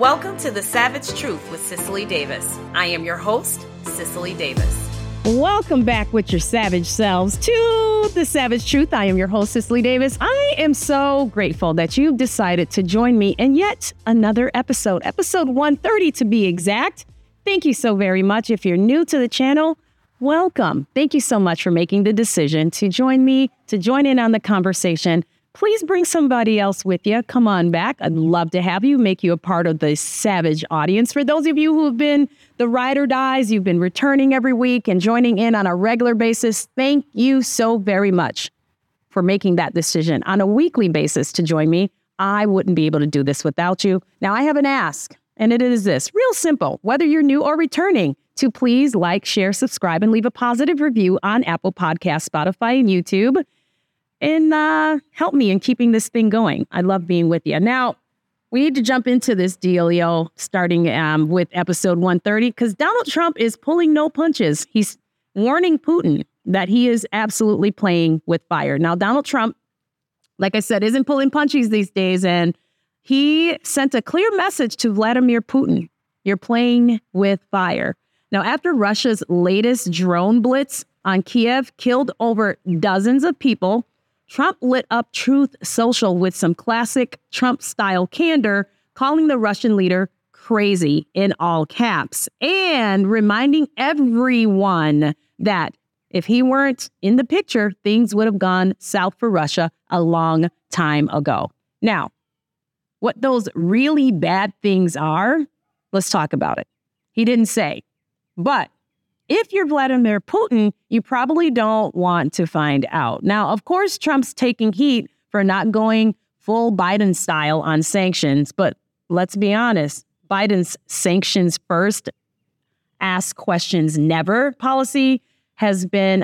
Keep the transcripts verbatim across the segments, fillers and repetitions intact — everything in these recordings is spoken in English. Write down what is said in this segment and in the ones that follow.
Welcome to The Savage Truth with Cicely Davis. I am your host, Cicely Davis. Welcome back with your savage selves to The Savage Truth. I am your host, Cicely Davis. I am so grateful that you've decided to join me in yet another episode, episode one thirty to be exact. Thank you so very much. If you're new to the channel, welcome. Thank you so much for making the decision to join me, to join in on the conversation. Please bring somebody else with you. Come on back. I'd love to have you, make you a part of the Savage audience. For those of you who have been the ride or dies, you've been returning every week and joining in on a regular basis, thank you so very much for making that decision on a weekly basis to join me. I wouldn't be able to do this without you. Now, I have an ask, and it is this, real simple, whether you're new or returning, to please like, share, subscribe, and leave a positive review on Apple Podcasts, Spotify, and YouTube. And uh, help me in keeping this thing going. I love being with you. Now, we need to jump into this deal, yo, starting um, with episode one thirty, because Donald Trump is pulling no punches. He's warning Putin that he is absolutely playing with fire. Now, Donald Trump, like I said, isn't pulling punches these days, and he sent a clear message to Vladimir Putin. You're playing with fire. Now, after Russia's latest drone blitz on Kiev killed over dozens of people, Trump lit up Truth Social with some classic Trump-style candor, calling the Russian leader crazy in all caps, and reminding everyone that if he weren't in the picture, things would have gone south for Russia a long time ago. Now, what those really bad things are, let's talk about it. He didn't say, but if you're Vladimir Putin, you probably don't want to find out. Now, of course, Trump's taking heat for not going full Biden style on sanctions. But let's be honest, Biden's sanctions first, ask questions never policy has been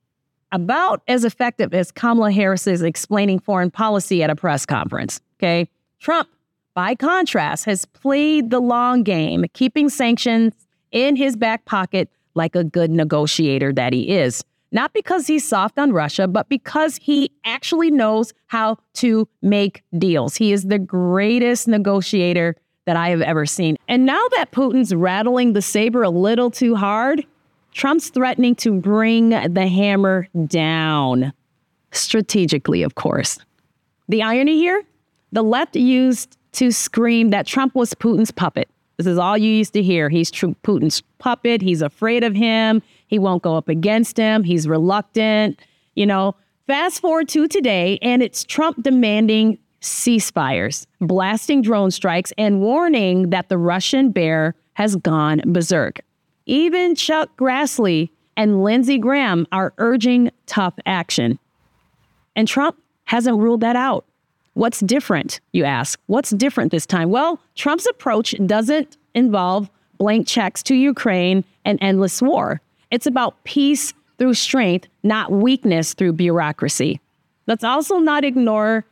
about as effective as Kamala Harris's explaining foreign policy at a press conference. Okay. Trump, by contrast, has played the long game, keeping sanctions in his back pocket like a good negotiator that he is. Not because he's soft on Russia, but because he actually knows how to make deals. He is the greatest negotiator that I have ever seen. And now that Putin's rattling the saber a little too hard, Trump's threatening to bring the hammer down. Strategically, of course. The irony here? The left used to scream that Trump was Putin's puppet. This is all you used to hear. He's Putin's puppet. He's afraid of him. He won't go up against him. He's reluctant. You know, fast forward to today, and it's Trump demanding ceasefires, blasting drone strikes, and warning that the Russian bear has gone berserk. Even Chuck Grassley and Lindsey Graham are urging tough action. And Trump hasn't ruled that out. What's different, you ask? What's different this time? Well, Trump's approach doesn't involve blank checks to Ukraine and endless war. It's about peace through strength, not weakness through bureaucracy. Let's also not ignore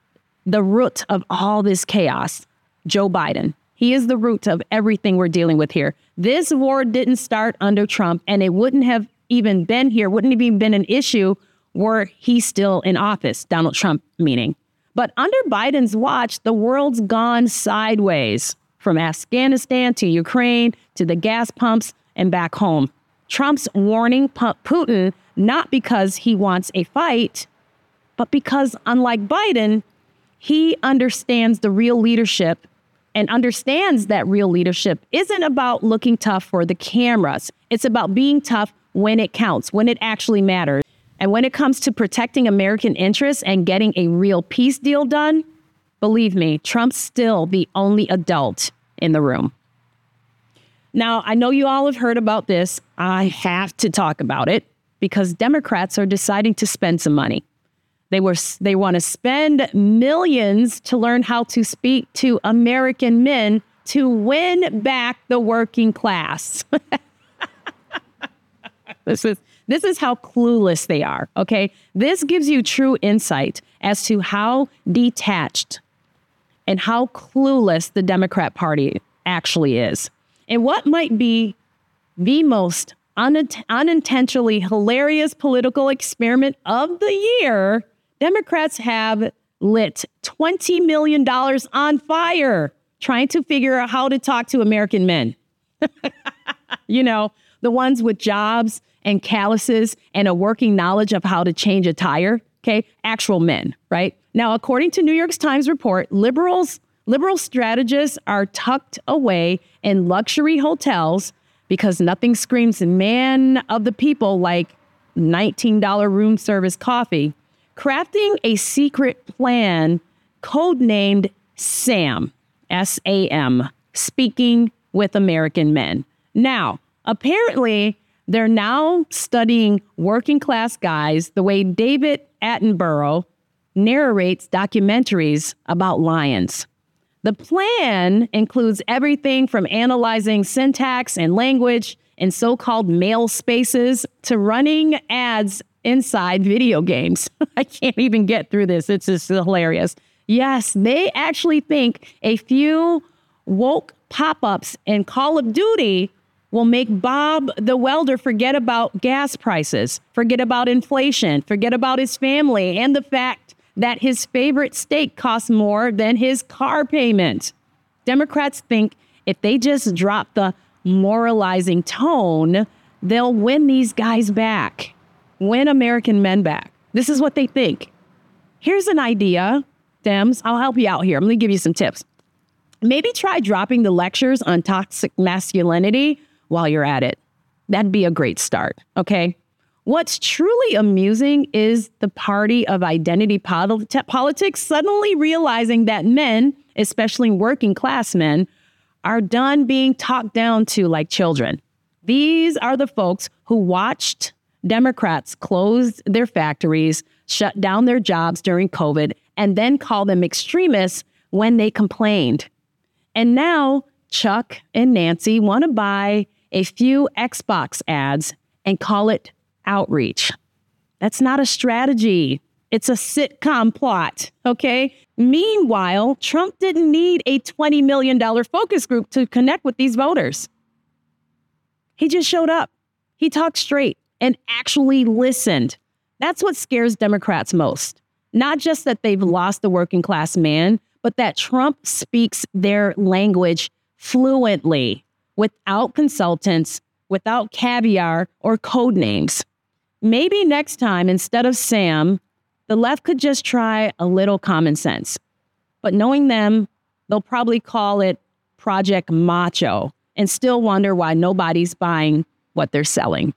the root of all this chaos, Joe Biden. He is the root of everything we're dealing with here. This war didn't start under Trump, and it wouldn't have even been here, wouldn't have even been an issue were he still in office, Donald Trump meaning. But under Biden's watch, the world's gone sideways, from Afghanistan to Ukraine to the gas pumps and back home. Trump's warning Putin not because he wants a fight, but because, unlike Biden, he understands the real leadership and understands that real leadership isn't about looking tough for the cameras. It's about being tough when it counts, when it actually matters. And when it comes to protecting American interests and getting a real peace deal done, believe me, Trump's still the only adult in the room. Now, I know you all have heard about this. I have to talk about it because Democrats are deciding to spend some money. They were they want to spend millions to learn how to speak to American men to win back the working class. This is This is how clueless they are, okay? This gives you true insight as to how detached and how clueless the Democrat Party actually is. And what might be the most un- unintentionally hilarious political experiment of the year, Democrats have lit twenty million dollars on fire trying to figure out how to talk to American men. You know, the ones with jobs and calluses and a working knowledge of how to change a tire. Okay, actual men, right? Now, according to New York Times report, liberals, liberal strategists are tucked away in luxury hotels because nothing screams man of the people like nineteen dollars room service coffee, crafting a secret plan codenamed SAM, S A M, Speaking with American Men. Now, apparently, they're now studying working class guys the way David Attenborough narrates documentaries about lions. The plan includes everything from analyzing syntax and language in so-called male spaces to running ads inside video games. I can't even get through this. It's just hilarious. Yes, they actually think a few woke pop-ups in Call of Duty will make Bob the welder forget about gas prices, forget about inflation, forget about his family, and the fact that his favorite steak costs more than his car payment. Democrats think if they just drop the moralizing tone, they'll win these guys back, win American men back. This is what they think. Here's an idea, Dems. I'll help you out here. I'm going to give you some tips. Maybe try dropping the lectures on toxic masculinity while you're at it. That'd be a great start, okay? What's truly amusing is the party of identity pol- politics suddenly realizing that men, especially working class men, are done being talked down to like children. These are the folks who watched Democrats close their factories, shut down their jobs during COVID, and then call them extremists when they complained. And now Chuck and Nancy want to buy a few Xbox ads and call it outreach. That's not a strategy. It's a sitcom plot, okay? Meanwhile, Trump didn't need a twenty million dollars focus group to connect with these voters. He just showed up. He talked straight and actually listened. That's what scares Democrats most. Not just that they've lost the working class man, but that Trump speaks their language fluently, without consultants, without caviar or code names. Maybe next time, instead of Sam, the left could just try a little common sense. But knowing them, they'll probably call it Project Macho and still wonder why nobody's buying what they're selling.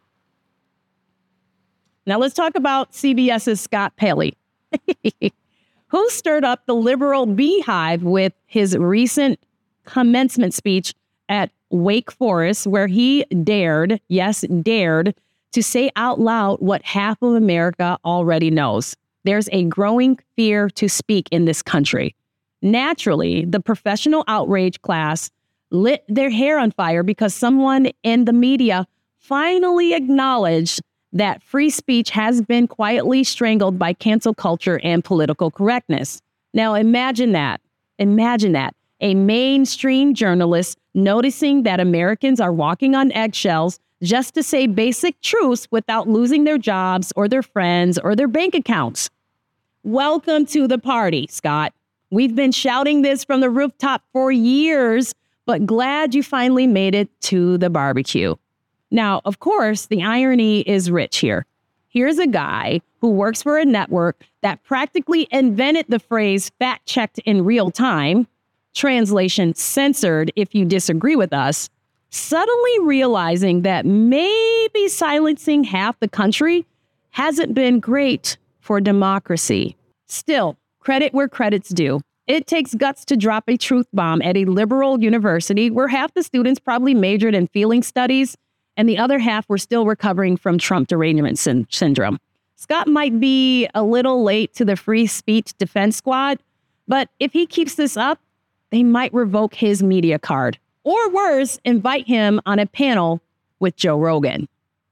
Now let's talk about CBS's Scott Pelley, who stirred up the liberal beehive with his recent commencement speech at Wake Forest, where he dared, yes, dared, to say out loud what half of America already knows. There's a growing fear to speak in this country. Naturally, the professional outrage class lit their hair on fire because someone in the media finally acknowledged that free speech has been quietly strangled by cancel culture and political correctness. Now, imagine that. Imagine that. A mainstream journalist noticing that Americans are walking on eggshells just to say basic truths without losing their jobs or their friends or their bank accounts. Welcome to the party, Scott. We've been shouting this from the rooftop for years, but glad you finally made it to the barbecue. Now, of course, the irony is rich here. Here's a guy who works for a network that practically invented the phrase fact-checked in real time, translation censored if you disagree with us, suddenly realizing that maybe silencing half the country hasn't been great for democracy. Still, credit where credit's due. It takes guts to drop a truth bomb at a liberal university where half the students probably majored in feeling studies and the other half were still recovering from Trump derangement syn- syndrome. Scott might be a little late to the free speech defense squad, but if he keeps this up, they might revoke his media card. Or worse, invite him on a panel with Joe Rogan.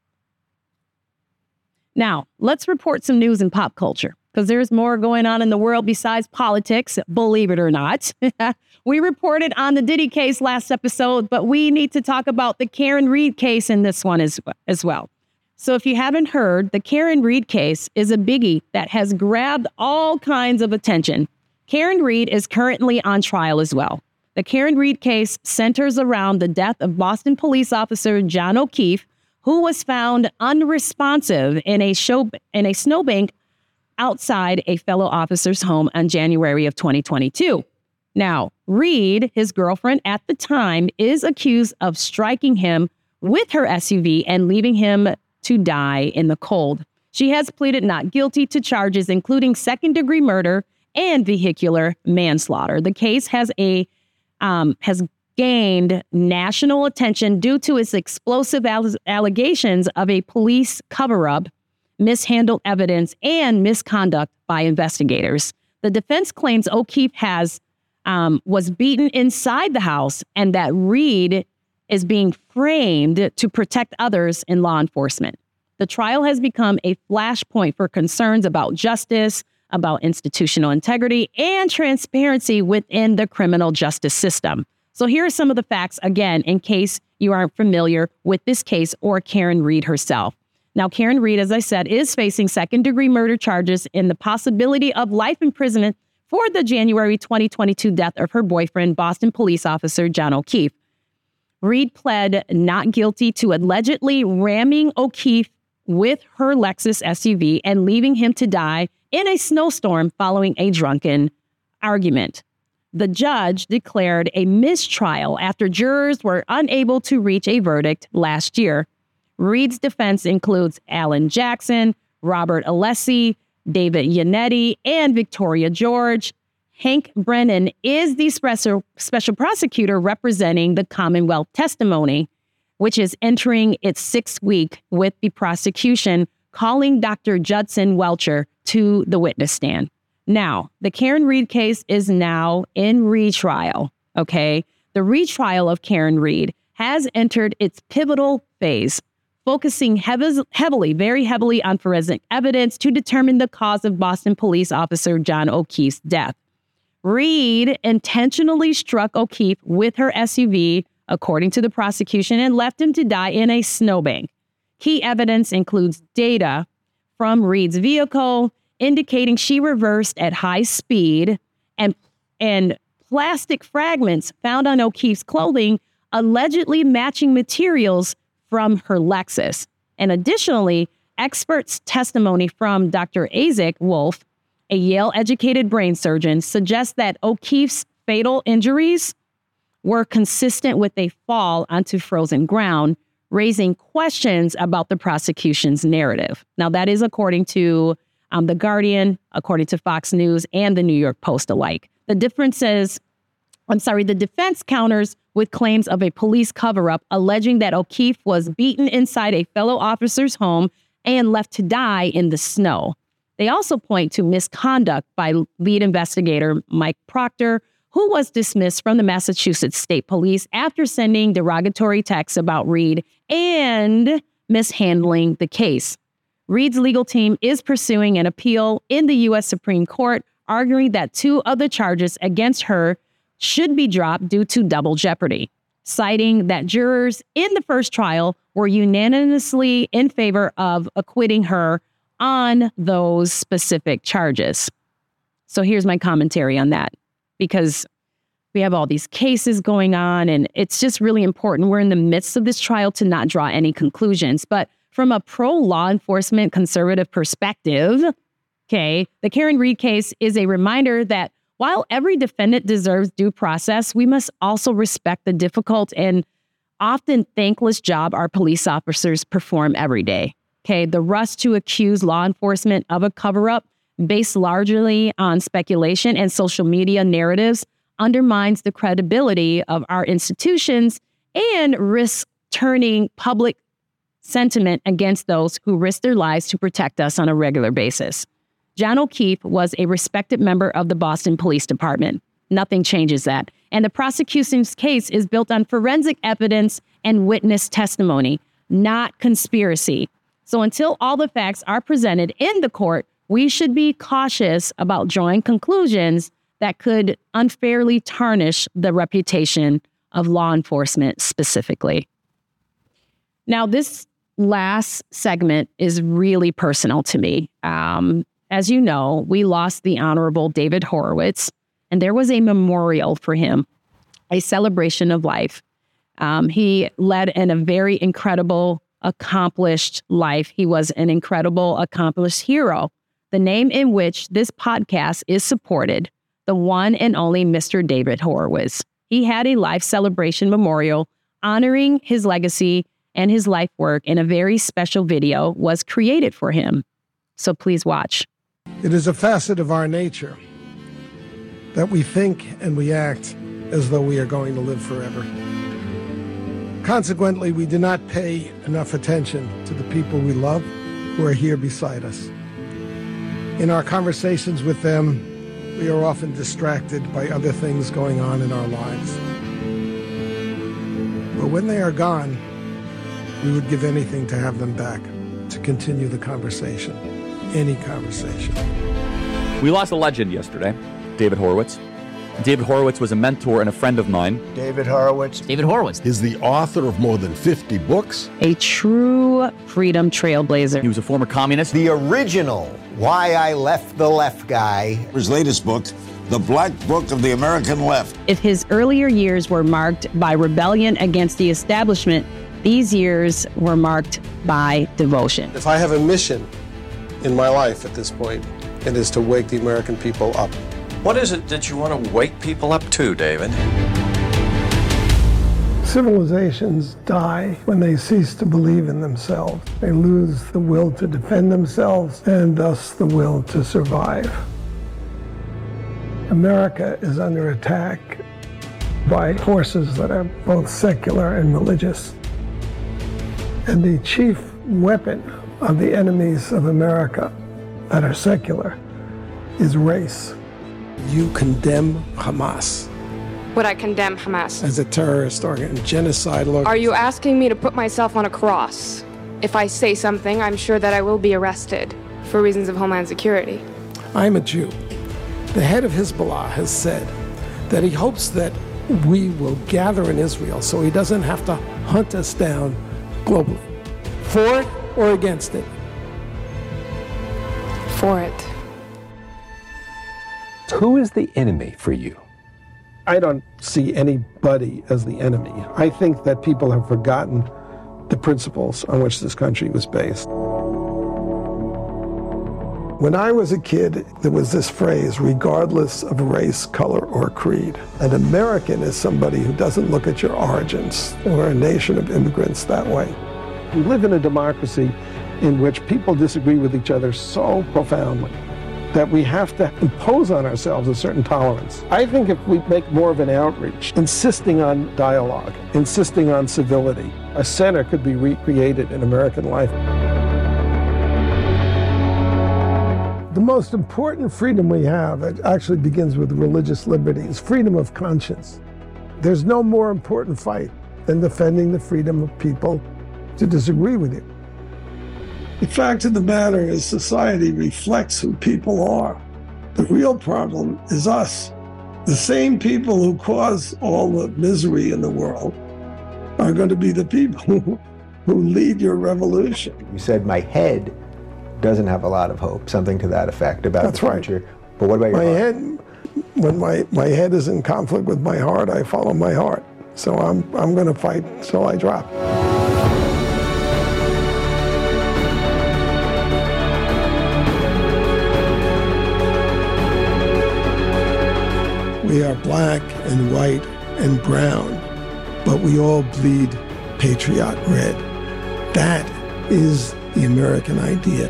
Now, let's report some news in pop culture, because there's more going on in the world besides politics, believe it or not. We reported on the Diddy case last episode, but we need to talk about the Karen Read case in this one as, as well. So if you haven't heard, the Karen Read case is a biggie that has grabbed all kinds of attention. Karen Read is currently on trial as well. The Karen Read case centers around the death of Boston police officer John O'Keefe, who was found unresponsive in a show in a snowbank outside a fellow officer's home on January of twenty twenty-two. Now, Read, his girlfriend at the time, is accused of striking him with her S U V and leaving him to die in the cold. She has pleaded not guilty to charges including second-degree murder and vehicular manslaughter. The case has a um, has gained national attention due to its explosive al- allegations of a police cover-up, mishandled evidence, and misconduct by investigators. The defense claims O'Keefe has um, was beaten inside the house and that Read is being framed to protect others in law enforcement. The trial has become a flashpoint for concerns about justice, about institutional integrity, and transparency within the criminal justice system. So here are some of the facts, again, in case you aren't familiar with this case or Karen Read herself. Now, Karen Read, as I said, is facing second-degree murder charges and the possibility of life imprisonment for the January twenty twenty-two death of her boyfriend, Boston police officer John O'Keefe. Read pled not guilty to allegedly ramming O'Keefe with her Lexus S U V and leaving him to die in a snowstorm following a drunken argument. The judge declared a mistrial after jurors were unable to reach a verdict last year. Read's defense includes Alan Jackson, Robert Alessi, David Yannetti, and Victoria George. Hank Brennan is the special, special prosecutor representing the Commonwealth testimony, which is entering its sixth week with the prosecution calling Doctor Judson Welcher to the witness stand. Now, the Karen Read case is now in retrial, okay? The retrial of Karen Read has entered its pivotal phase, focusing heavy, heavily, very heavily on forensic evidence to determine the cause of Boston police officer John O'Keefe's death. Read intentionally struck O'Keefe with her S U V, according to the prosecution, and left him to die in a snowbank. Key evidence includes data from Read's vehicle indicating she reversed at high speed and, and plastic fragments found on O'Keefe's clothing allegedly matching materials from her Lexus. And additionally, experts' testimony from Doctor Isaac Wolf, a Yale-educated brain surgeon, suggests that O'Keefe's fatal injuries were consistent with a fall onto frozen ground, raising questions about the prosecution's narrative. Now, that is according to um, The Guardian, according to Fox News, and the New York Post alike. The difference is, I'm sorry, the defense counters with claims of a police cover-up alleging that O'Keefe was beaten inside a fellow officer's home and left to die in the snow. They also point to misconduct by lead investigator Mike Proctor, who was dismissed from the Massachusetts State Police after sending derogatory texts about Read and mishandling the case. Read's legal team is pursuing an appeal in the U S Supreme Court, arguing that two of the charges against her should be dropped due to double jeopardy, citing that jurors in the first trial were unanimously in favor of acquitting her on those specific charges. So here's my commentary on that, because we have all these cases going on, and it's just really important. We're in the midst of this trial to not draw any conclusions. But from a pro-law enforcement conservative perspective, okay, the Karen Read case is a reminder that while every defendant deserves due process, we must also respect the difficult and often thankless job our police officers perform every day. Okay, the rush to accuse law enforcement of a cover-up based largely on speculation and social media narratives undermines the credibility of our institutions and risks turning public sentiment against those who risk their lives to protect us on a regular basis. John O'Keefe was a respected member of the Boston Police Department. Nothing changes that. And the prosecution's case is built on forensic evidence and witness testimony, not conspiracy. So until all the facts are presented in the court, we should be cautious about drawing conclusions that could unfairly tarnish the reputation of law enforcement specifically. Now, this last segment is really personal to me. Um, as you know, we lost the Honorable David Horowitz, and there was a memorial for him a celebration of life. Um, he led in a very incredible, accomplished life. He was an incredible, accomplished hero, the name in which this podcast is supported, the one and only Mister David Horowitz. He had a life celebration memorial honoring his legacy and his life work, and a very special video was created for him. So please watch. It is a facet of our nature that we think and we act as though we are going to live forever. Consequently, we do not pay enough attention to the people we love who are here beside us. In our conversations with them, we are often distracted by other things going on in our lives. But when they are gone, we would give anything to have them back, to continue the conversation, any conversation. We lost a legend yesterday, David Horowitz. David Horowitz was a mentor and a friend of mine. David Horowitz. David Horowitz is the author of more than fifty books. A true freedom trailblazer. He was a former communist. The original Why I Left the Left guy. His latest book, The Black Book of the American Left. If his earlier years were marked by rebellion against the establishment, these years were marked by devotion. If I have a mission in my life at this point, it is to wake the American people up. What is it that you want to wake people up to, David? Civilizations die when they cease to believe in themselves. They lose the will to defend themselves and thus the will to survive. America is under attack by forces that are both secular and religious. And the chief weapon of the enemies of America that are secular is race. You condemn Hamas. Would I condemn Hamas? As a terrorist organ, genocidal. Are you asking me to put myself on a cross? If I say something, I'm sure that I will be arrested for reasons of homeland security. I'm a Jew. The head of Hezbollah has said that he hopes that we will gather in Israel so he doesn't have to hunt us down globally. For it or against it? For it. Who is the enemy for you? I don't see anybody as the enemy. I think that people have forgotten the principles on which this country was based. When I was a kid, there was this phrase, regardless of race, color, or creed. An American is somebody who doesn't look at your origins. We're a nation of immigrants that way. We live in a democracy in which people disagree with each other so profoundly that we have to impose on ourselves a certain tolerance. I think if we make more of an outreach, insisting on dialogue, insisting on civility, a center could be recreated in American life. The most important freedom we have, it actually begins with religious liberty, is freedom of conscience. There's no more important fight than defending the freedom of people to disagree with you. The fact of the matter is society reflects who people are. The real problem is us. The same people who cause all the misery in the world are going to be the people who, who lead your revolution. You said my head doesn't have a lot of hope, something to that effect about That's the future. Right. But what about your my heart? head? When my, my head is in conflict with my heart, I follow my heart. So I'm I'm going to fight till I drop. We are black and white and brown, but we all bleed patriot red. That is the American idea.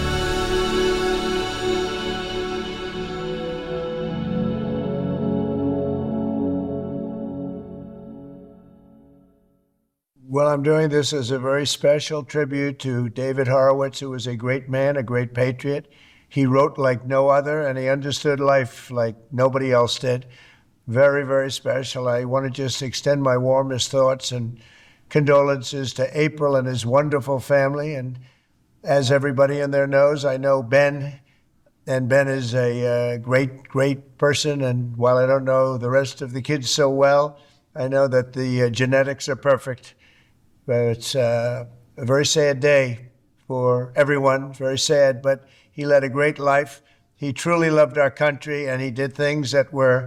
Well, I'm doing this as a very special tribute to David Horowitz, who was a great man, a great patriot. He wrote like no other, and he understood life like nobody else did. Very, very special. I want to just extend my warmest thoughts and condolences to April and his wonderful family. And as everybody in there knows, I know Ben, and Ben is a uh, great, great person. And while I don't know the rest of the kids so well, I know that the uh, genetics are perfect. But it's uh, a very sad day for everyone, very sad, but he led a great life. He truly loved our country, and he did things that were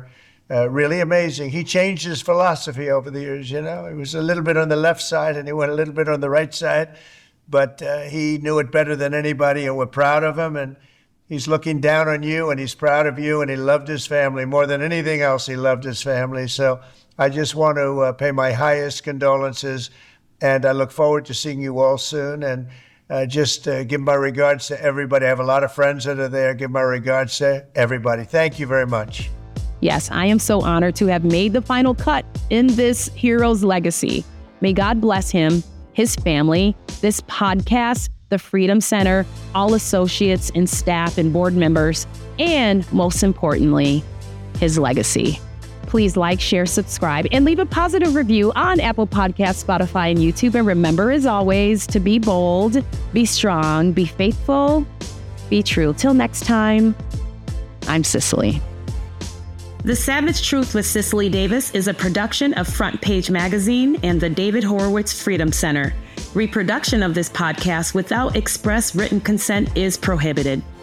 Uh, really amazing. He changed his philosophy over the years, you know. He was a little bit on the left side and he went a little bit on the right side, but uh, he knew it better than anybody, and we're proud of him. And he's looking down on you, and he's proud of you, and he loved his family. More than anything else, he loved his family. So I just want to uh, pay my highest condolences, and I look forward to seeing you all soon. And uh, just uh, give my regards to everybody. I have a lot of friends that are there. Give my regards to everybody. Thank you very much. Yes, I am so honored to have made the final cut in this hero's legacy. May God bless him, his family, this podcast, the Freedom Center, all associates and staff and board members, and most importantly, his legacy. Please like, share, subscribe, and leave a positive review on Apple Podcasts, Spotify, and YouTube. And remember, as always, to be bold, be strong, be faithful, be true. Till next time, I'm Cicely. The Savage Truth with Cicely Davis is a production of Front Page Magazine and the David Horowitz Freedom Center. Reproduction of this podcast without express written consent is prohibited.